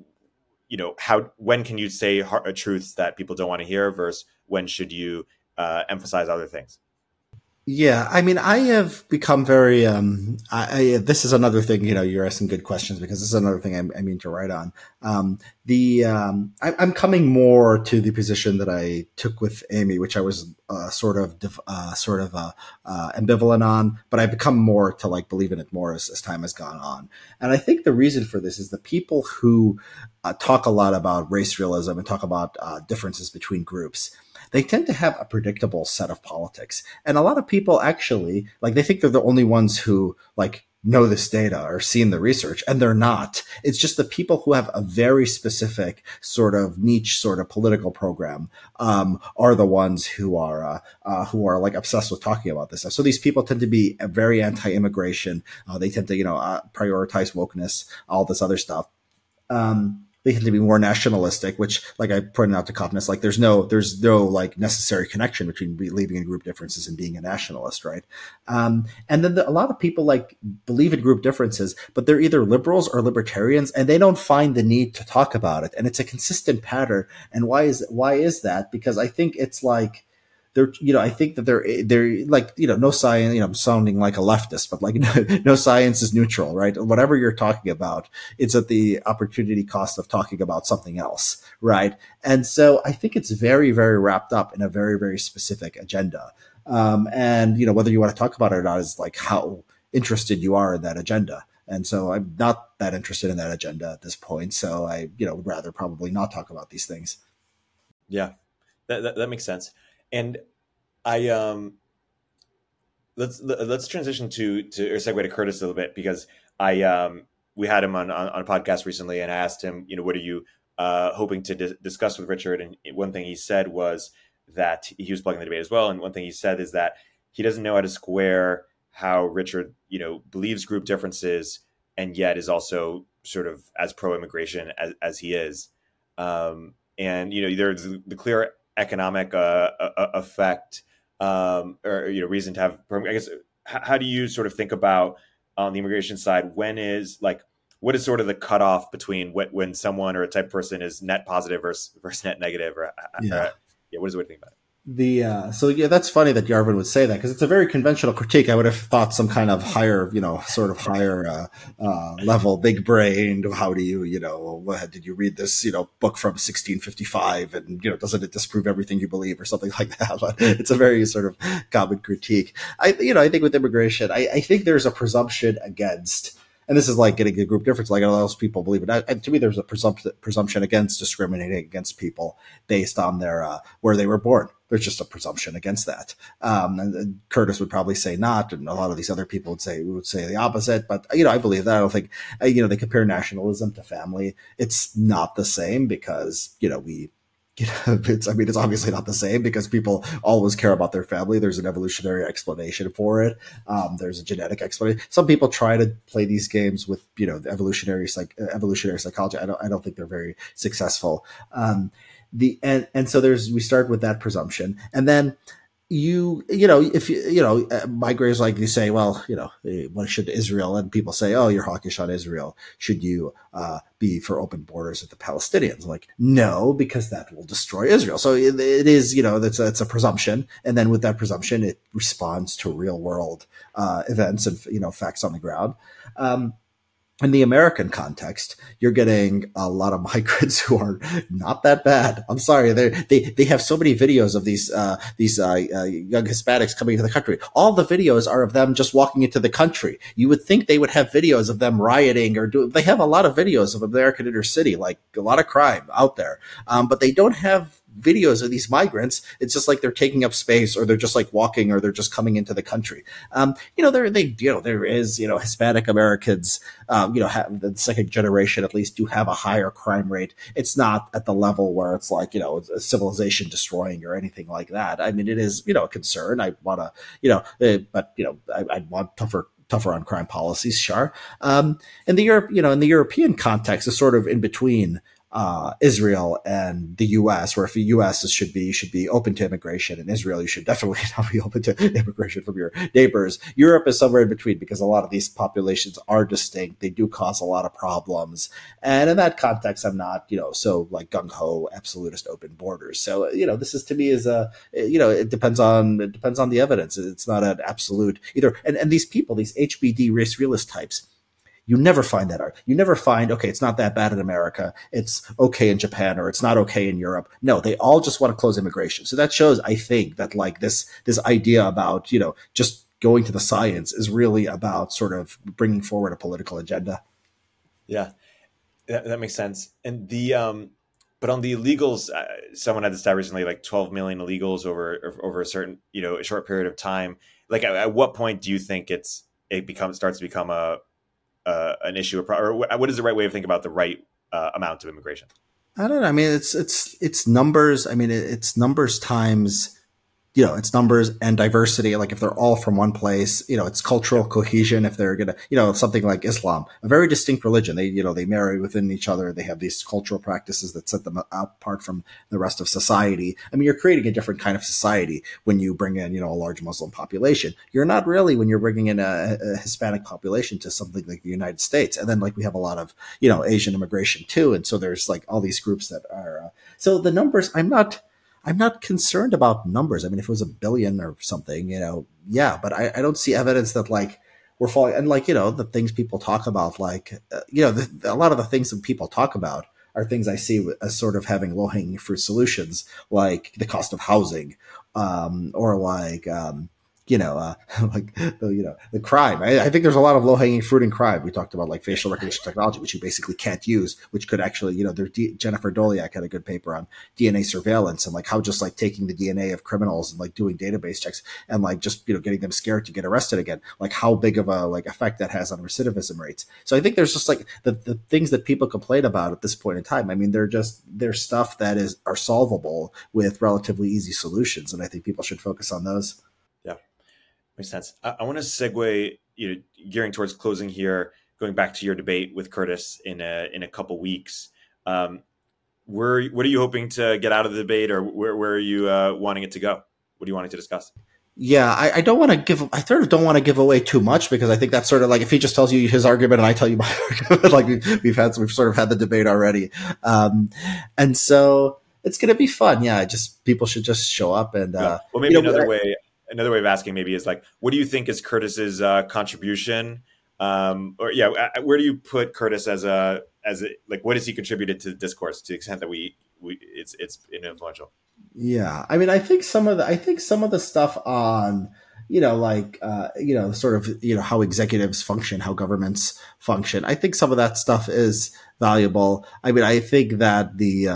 when can you say truths that people don't want to hear versus when should you emphasize other things? Yeah, I mean, I have become very. This is another thing. You're asking good questions, because this is another thing I mean to write on. I'm coming more to the position that I took with Amy, which I was sort of ambivalent on, but I've become more to like believe in it more as time has gone on. And I think the reason for this is the people who talk a lot about race realism and talk about differences between groups, they tend to have a predictable set of politics. And a lot of people actually, like, they think they're the only ones who like know this data or seen the research, and they're not. It's just the people who have a very specific sort of niche sort of political program are the ones who are like obsessed with talking about this stuff. So these people tend to be very anti-immigration. They tend to prioritize wokeness, all this other stuff. They tend to be more nationalistic, which, like I pointed out to Dikopoulos, like there's no like necessary connection between believing in group differences and being a nationalist, right? And then a lot of people like believe in group differences, but they're either liberals or libertarians, and they don't find the need to talk about it. And it's a consistent pattern. And why is that? Because I think it's like, I think that they're like, no science, I'm sounding like a leftist, but like no science is neutral, right? Whatever you're talking about, it's at the opportunity cost of talking about something else, right? And so I think it's very, very wrapped up in a very, very specific agenda. And whether you want to talk about it or not is like how interested you are in that agenda. And so I'm not that interested in that agenda at this point. So I, would rather probably not talk about these things. Yeah, that makes sense. And I let's transition to or segue to Curtis a little bit, because we had him on a podcast recently, and I asked him, what are you hoping to discuss with Richard? And one thing he said was that he was plugging the debate as well. And one thing he said is that he doesn't know how to square how Richard, believes group differences and yet is also sort of as pro-immigration as he is. And, there's the clear economic effect or reason to have, I guess. How do you sort of think about on the immigration side, what is sort of the cutoff between when someone or a type of person is net positive versus net negative, or what is the way to think about it? That's funny that Yarvin would say that, because it's a very conventional critique. I would have thought some kind of higher, higher level, big brained. How do you, did you read this, book from 1655, and doesn't it disprove everything you believe or something like that? But it's a very sort of common critique. I think with immigration, I think there's a presumption against and this is like getting a group difference, like those people believe it. And to me, there's a presumption against discriminating against people based on their where they were born. There's just a presumption against that. And Curtis would probably say not, and a lot of these other people would say the opposite. But I believe that. I don't think they compare nationalism to family. It's not the same because we. It's obviously not the same because people always care about their family. There's an evolutionary explanation for it. There's a genetic explanation. Some people try to play these games with, evolutionary psychology. I don't think they're very successful. So we start with that presumption, and then if migrators, like you say, well, what should Israel, and people say, oh, you're hawkish on Israel. Should you be for open borders with the Palestinians? I'm like, no, because that will destroy Israel. So it is, that's a presumption. And then with that presumption, it responds to real world events and, facts on the ground. In the American context, you're getting a lot of migrants who are not that bad. I'm sorry, they have so many videos of these young Hispanics coming into the country. All the videos are of them just walking into the country. You would think they would have videos of them rioting they have a lot of videos of American inner city, like a lot of crime out there, but they don't have videos of these migrants. It's just like they're taking up space, or they're just like walking, or they're just coming into the country. There is Hispanic Americans, have the second generation at least do have a higher crime rate. It's not at the level where it's like a civilization destroying or anything like that. I mean, it is a concern. I want to I'd want tougher on crime policies, sure. In the European context, is sort of in between Israel and the U.S., where if the U.S. should be open to immigration, and Israel, you should definitely not be open to immigration from your neighbors. Europe is somewhere in between because a lot of these populations are distinct. They do cause a lot of problems, and in that context, I'm not so like gung ho absolutist open borders. So this is to me is it depends on the evidence. It's not an absolute either. And these people, these HBD race realist types. You never find that art. You never find, okay, it's not that bad in America. It's okay in Japan, or it's not okay in Europe. No, they all just want to close immigration. So that shows, I think, that like this idea about, just going to the science is really about sort of bringing forward a political agenda. Yeah, that makes sense. And but on the illegals, someone had this stat recently, like 12 million illegals over a certain, a short period of time. Like at what point do you think starts to become an issue, or what is the right way of thinking about the right amount of immigration? I don't know. I mean, it's numbers. I mean, it's numbers times, it's numbers and diversity. Like if they're all from one place, it's cultural cohesion. If they're going to, something like Islam, a very distinct religion, they marry within each other. They have these cultural practices that set them apart from the rest of society. I mean, you're creating a different kind of society when you bring in, a large Muslim population. You're not really when you're bringing in a Hispanic population to something like the United States. And then like we have a lot of, Asian immigration too. And so there's like all these groups that are, so the numbers, I'm not concerned about numbers. I mean, if it was 1 billion or something, yeah, but I don't see evidence that like we're falling. And like, the things people talk about, like, a lot of the things that people talk about are things I see as sort of having low hanging fruit solutions, like the cost of housing, or like, the crime. I think there's a lot of low hanging fruit in crime. We talked about like facial recognition technology, which you basically can't use, which could actually, Jennifer Doliak had a good paper on DNA surveillance and like how just like taking the DNA of criminals and like doing database checks and like just, getting them scared to get arrested again, like how big of a like effect that has on recidivism rates. So I think there's just like the things that people complain about at this point in time. I mean, they're stuff that are solvable with relatively easy solutions. And I think people should focus on those. Makes sense. I want to segue, gearing towards closing here, going back to your debate with Curtis in a couple weeks. What are you hoping to get out of the debate, or where are you wanting it to go? What are you wanting to discuss? Yeah, I don't want to I sort of don't want to give away too much, because I think that's sort of like if he just tells you his argument and I tell you my argument, like we've sort of had the debate already. And so it's going to be fun. Yeah. People should just show up and, well, maybe another way of asking maybe is like, what do you think is Curtis's contribution? Where do you put Curtis as like, what has he contributed to the discourse to the extent that it's influential? Yeah. I mean, I think some of the stuff on, sort of how executives function, how governments function. I think some of that stuff is valuable. I mean, I think that the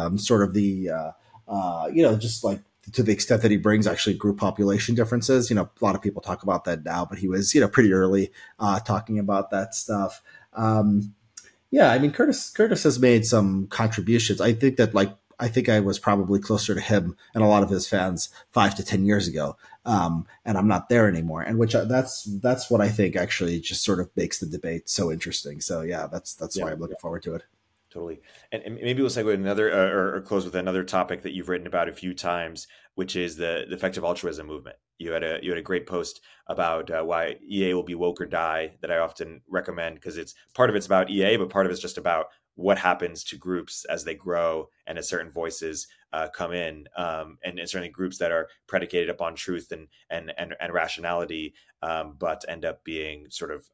just like to the extent that he brings actually group population differences. A lot of people talk about that now, but he was pretty early talking about that stuff. Yeah, I mean, Curtis has made some contributions. I think that I think I was probably closer to him and a lot of his fans 5 to 10 years ago, and I'm not there anymore. And that's what I think actually just sort of makes the debate so interesting. So yeah, that's why I'm looking forward to it. Totally. And maybe we'll segue another or close with another topic that you've written about a few times, which is the effective altruism movement. You had a great post about why EA will be woke or die that I often recommend, because part of it's about EA, but part of it's just about what happens to groups as they grow and as certain voices come in, and certainly groups that are predicated upon truth and rationality, but end up being sort of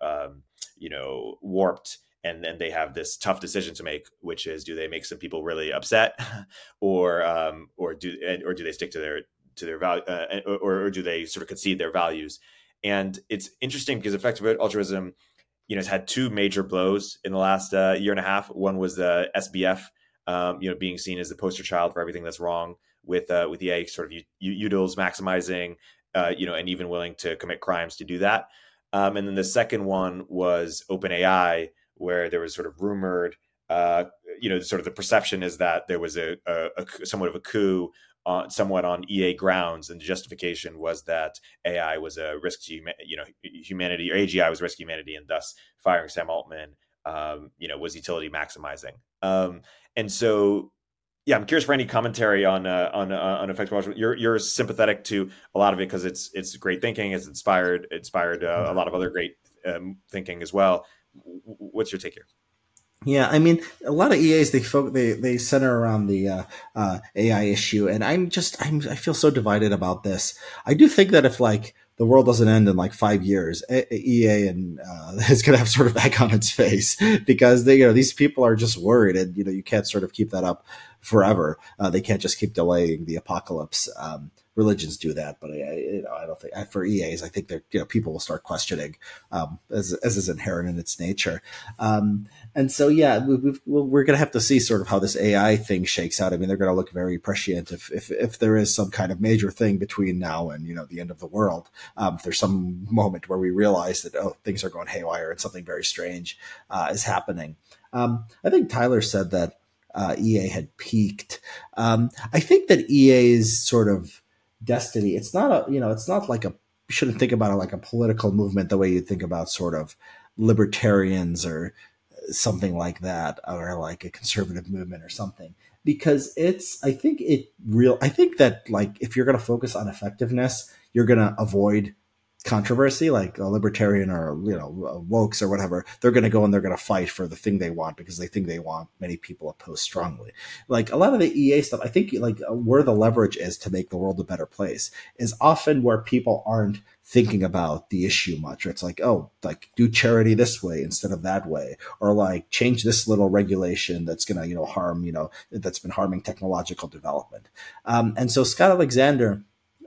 warped. And then they have this tough decision to make, which is, do they make some people really upset, or do they stick to their value, or do they sort of concede their values? And it's interesting because effective altruism, has had two major blows in the last year and a half. One was the SBF, being seen as the poster child for everything that's wrong with EA, sort of utils maximizing, and even willing to commit crimes to do that. And then the second one was OpenAI, where there was sort of rumored, sort of the perception is that there was a somewhat of a coup somewhat on EA grounds, and the justification was that AI was a risk to humanity, or AGI was a risk to humanity, and thus firing Sam Altman, was utility maximizing. And so, yeah, I'm curious for any commentary on effective altruism. You're sympathetic to a lot of it because it's great thinking. It's inspired a lot of other great thinking as well. What's your take here? Yeah, I mean, a lot of EAs they center around the AI issue, and I feel so divided about this. I do think that if the world doesn't end in 5 years, EA and is going to have sort of egg on its face, because these people are just worried, and you can't sort of keep that up forever. They can't just keep delaying the apocalypse. Religions do that, but I don't think for EAs, I think that people will start questioning, as is inherent in its nature. And so, yeah, we're going to have to see sort of how this AI thing shakes out. I mean, they're going to look very prescient if there is some kind of major thing between now and the end of the world. If there's some moment where we realize that things are going haywire and something very strange is happening. I think Tyler said that EA had peaked. I think that EA's sort of destiny, it's not like you shouldn't think about it like a political movement the way you think about sort of libertarians or something like that, or like a conservative movement or something, because I think that if you're going to focus on effectiveness, you're going to avoid controversy. Like a libertarian or wokes or whatever, they're going to go and they're going to fight for the thing they want because they think they want many people opposed strongly. Like a lot of the EA stuff, I think where the leverage is to make the world a better place is often where people aren't thinking about the issue much. Or it's do charity this way instead of that way, or change this little regulation that's going to harm that's been harming technological development. And so Scott Alexander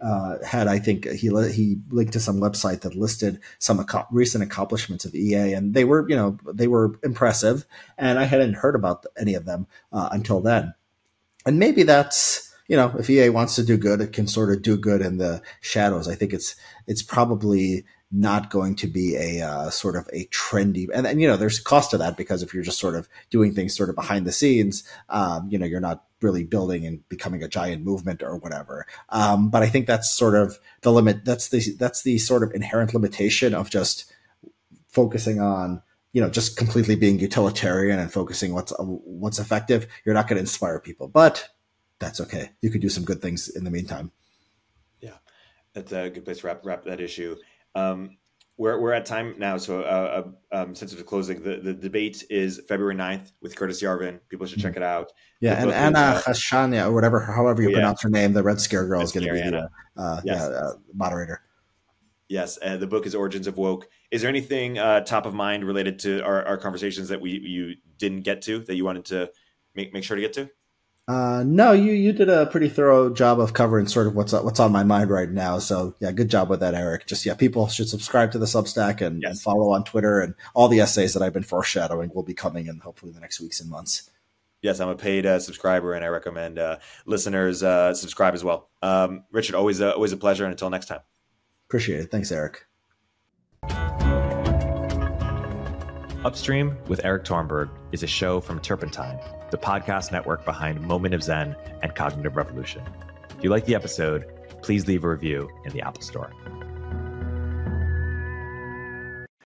I think he linked to some website that listed some recent accomplishments of EA, and they were impressive, and I hadn't heard about any of them until then. And maybe that's if EA wants to do good, it can sort of do good in the shadows. I think it's probably not going to be a sort of a trendy, and there's a cost to that, because if you're just sort of doing things sort of behind the scenes, you're not really building and becoming a giant movement or whatever. But I think that's sort of the limit. That's the sort of inherent limitation of just focusing on just completely being utilitarian and focusing what's effective. You're not going to inspire people, but that's okay. You could do some good things in the meantime. Yeah, that's a good place to wrap that issue. We're at time now, so since it's closing, the debate is February 9th with Curtis Yarvin. People should check it out. Yeah, and Anna Khashania, or whatever, however you pronounce her name, the Red Scare girl, is going to be the moderator. Yes, the book is Origins of Woke. Is there anything top of mind related to our conversations that you didn't get to that you wanted to make sure to get to? No, you did a pretty thorough job of covering sort of what's on my mind right now. So yeah, good job with that, Eric. Just people should subscribe to the Substack and follow on Twitter, and all the essays that I've been foreshadowing will be coming in hopefully the next weeks and months. Yes, I'm a paid subscriber, and I recommend listeners subscribe as well. Richard, always a pleasure, and until next time. Appreciate it. Thanks, Eric. Upstream with Eric Thornburg is a show from Turpentine, the podcast network behind Moment of Zen and Cognitive Revolution. If you like the episode, please leave a review in the Apple Store.